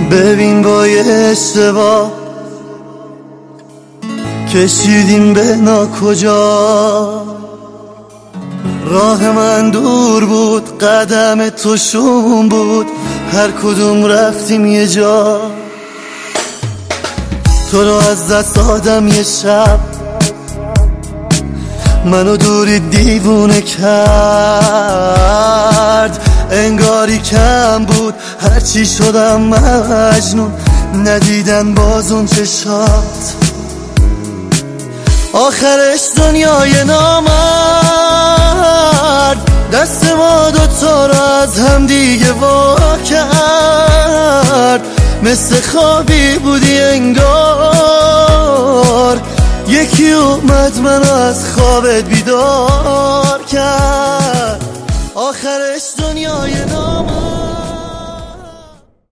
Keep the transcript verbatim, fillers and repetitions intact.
ببین با یه اشتباه کشیدیم به ناکجا. راه من دور بود، قدم تو شوم بود، هر کدوم رفتیم یه جا. تو رو از دست دادم یه شب، منو دوری دیوونه کرد. انگاری کم بود هرچی شدم مجنون، ندیدن باز اون چشات. آخرش دنیای نامرد دست ما دوتا رو از هم دیگه وا کرد. مثل خوابی بودی انگار، یکی اومد منو از خوابت بیدار کرد. آخرش دنیای نامرد